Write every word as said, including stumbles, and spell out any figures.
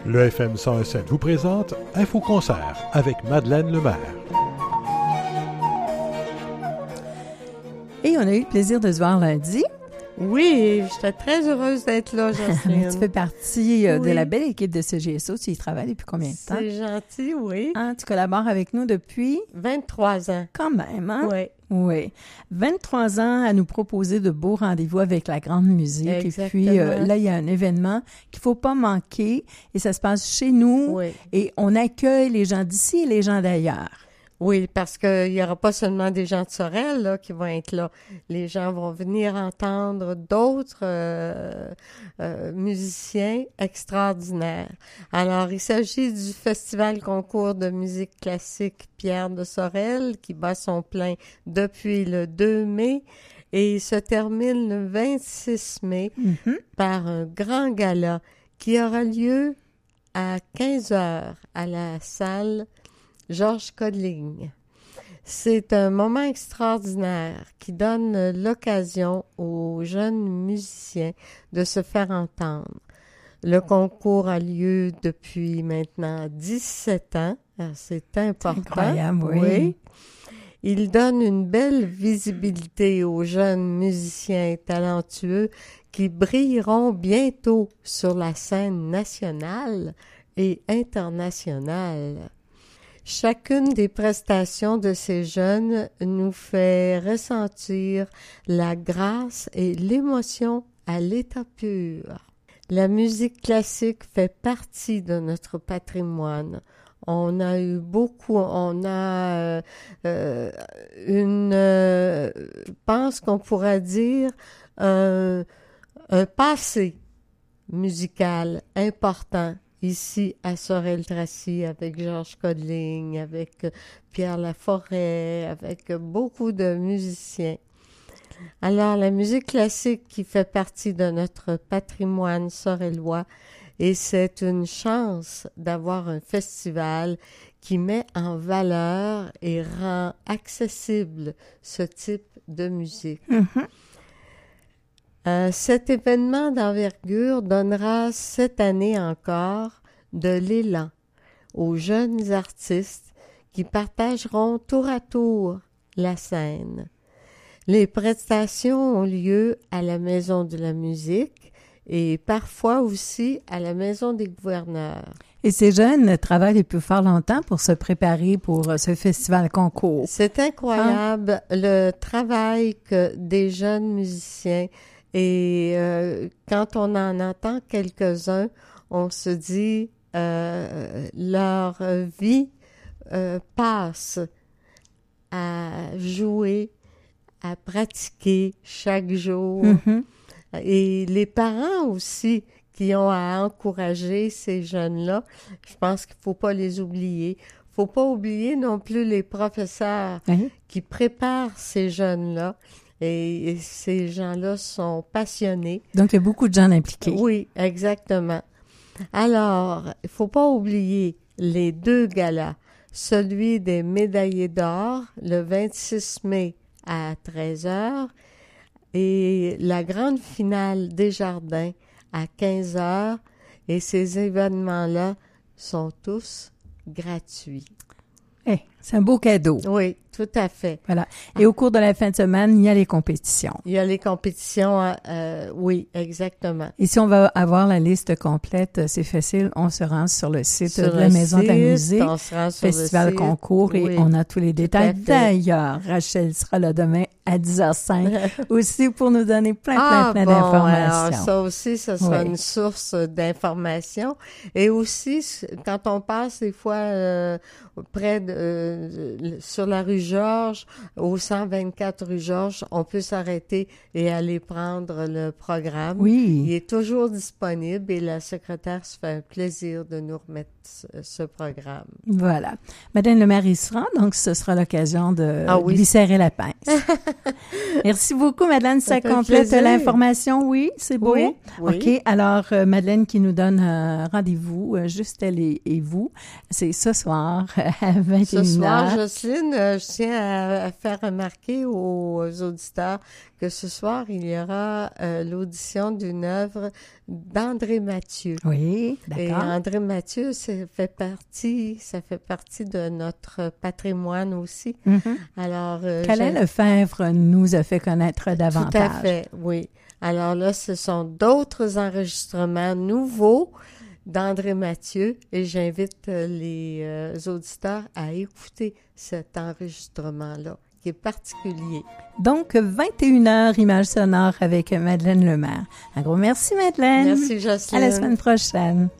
Le F M cent un virgule sept vous présente Info Concert avec Madeleine Lemaire. Et on a eu le plaisir de se voir lundi. Oui, j'étais très heureuse d'être là, Jocelyne. Tu fais partie euh, Oui. de la belle équipe de ce G S O. Tu y travailles depuis combien de temps? C'est gentil, oui. Hein, tu collabores avec nous depuis vingt-trois ans. quand même, hein? Oui. Oui. vingt-trois ans à nous proposer de beaux rendez-vous avec la grande musique. Exactement. Et puis euh, là, il y a un événement qu'il faut pas manquer et ça se passe chez nous. Oui. Et on accueille les gens d'ici et les gens d'ailleurs. Oui, parce qu'il n'y aura pas seulement des gens de Sorel là, qui vont être là. Les gens vont venir entendre d'autres euh, euh, musiciens extraordinaires. Alors, il s'agit du Festival Concours de musique classique Pierre de Sorel qui bat son plein depuis le deux mai et il se termine le vingt-six mai Mm-hmm. par un grand gala qui aura lieu à quinze heures à la salle Georges Codling. C'est un moment extraordinaire qui donne l'occasion aux jeunes musiciens de se faire entendre. Le concours a lieu depuis maintenant dix-sept ans. Alors, c'est important. Incroyable, oui. Il donne une belle visibilité aux jeunes musiciens talentueux qui brilleront bientôt sur la scène nationale et internationale. Chacune des prestations de ces jeunes nous fait ressentir la grâce et l'émotion à l'état pur. La musique classique fait partie de notre patrimoine. On a eu beaucoup, on a euh, euh, une, euh, je pense qu'on pourrait dire, un, un passé musical important. Ici, à Sorel-Tracy, avec Georges Codling, avec Pierre Laforêt, avec beaucoup de musiciens. Alors, la musique classique qui fait partie de notre patrimoine sorellois, et c'est une chance d'avoir un festival qui met en valeur et rend accessible ce type de musique. Mm-hmm. Euh, cet événement d'envergure donnera cette année encore de l'élan aux jeunes artistes qui partageront tour à tour la scène. Les prestations ont lieu à la Maison de la musique et parfois aussi à la Maison des gouverneurs. Et ces jeunes travaillent depuis fort longtemps pour se préparer pour euh, ce festival concours. C'est incroyable hein? Le travail que des jeunes musiciens. Et euh, quand on en entend quelques-uns, on se dit euh, leur vie euh, passe à jouer, à pratiquer chaque jour. Mm-hmm. Et les parents aussi qui ont à encourager ces jeunes-là, je pense qu'il ne faut pas les oublier. Il ne faut pas oublier non plus les professeurs Oui. qui préparent ces jeunes-là. Et, et ces gens-là sont passionnés. Donc, il y a beaucoup de gens impliqués. Oui, exactement. Alors, il ne faut pas oublier les deux galas. Celui des médaillés d'or, le vingt-six mai à treize heures, et la grande finale des jardins à quinze heures. Et ces événements-là sont tous gratuits. Hey, c'est un beau cadeau. Oui, tout à fait. Voilà. Et au cours de la fin de semaine, il y a les compétitions. Il y a les compétitions, euh, oui, exactement. Et si on va avoir la liste complète, c'est facile, on se rend sur le site Sur de la le Maison de la site, musique, on se rend sur le Festival site. Concours, et Oui, on a tous les détails. à fait. D'ailleurs, Rachel sera là demain à dix heures cinq aussi pour nous donner plein, plein, Ah, plein bon, d'informations. alors ça aussi, ce sera Oui. une source d'informations. Et aussi, quand on passe des fois euh, près de, euh, sur la rue Georges, au cent vingt-quatre rue Georges, on peut s'arrêter et aller prendre le programme. Oui. Il est toujours disponible et la secrétaire se fait un plaisir de nous remettre ce, ce programme. Voilà. Madame le maire y sera, donc ce sera l'occasion de Ah oui. lui serrer la pince. Merci beaucoup, Madeleine. Ça, Ça fait complète plaisir. l'information. Oui, c'est beau. Oui, oui. OK. Alors, euh, Madeleine qui nous donne un rendez-vous, euh, juste elle et, et vous. C'est ce soir à vingt et une heures. Ce soir, Jocelyne, euh, je tiens à, à faire remarquer aux auditeurs que ce soir, il y aura euh, l'audition d'une œuvre d'André Mathieu. Oui, Et d'accord. André Mathieu, ça fait partie, ça fait partie de notre patrimoine aussi. Mhm. Alors, euh, Calais j'ai- Lefebvre nous a fait connaître davantage. Tout à fait, oui. Alors là, ce sont d'autres enregistrements nouveaux d'André Mathieu et j'invite euh, les euh, auditeurs à écouter cet enregistrement-là, qui est particulier. Donc, vingt et une heures, images sonores avec Madeleine Lemaire. Un gros merci, Madeleine. Merci, Jocelyne. À la semaine prochaine.